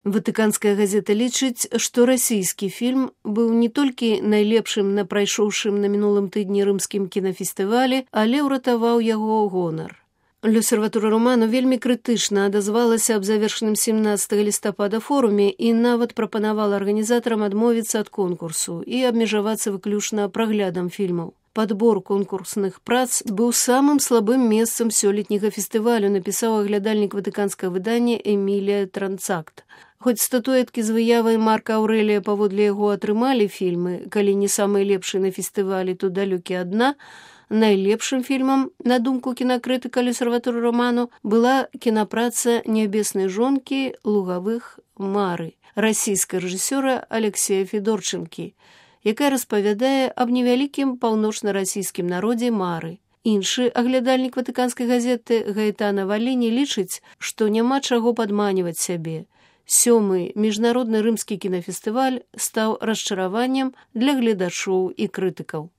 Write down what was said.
Ватыканская газета лічыць, што расійскі фільм быў не толькі найлепшым на прайшоўшым на мінулым тыдні рымскім кінафестывалі, але ўратаваў яго гонар. L'Osservatore Romano вельмі крытычна адазвалася аб завершаным 17 лістапада форуме і нават прапанавала арганізатарам адмовіцца ад конкурсу і абмежавацца выключна праглядам фільмаў. Падбор конкурсных прац быў самым слабым месцам сёлетняга фестывалю, напісаў аглядальнік ватыканскага выдання Эмілія Транцакт. Хоць статуэткі з выявай Марка Аўрэлія паводле яго атрымалі фільмы, калі не самыя лепшыя на фестывалі, то далёкі ад дна, найлепшым фільмам, на думку кінакрытыка L'Osservatore Romano, была кінапраца «Нябеснай жонкі лугавых Мары» расійскага рэжысёра Алексея Федорчынкі, якая распавядае аб невялікім паўночна-расійскім народзе Мары. Іншы аглядальнік ватыканскай газеты Гаэтана Валіні лічыць, што няма чаго падманіваць сябе. 7-й міжнародны рымскі кінафестываль стаў расчараваннем для гледачоў і крытыкаў.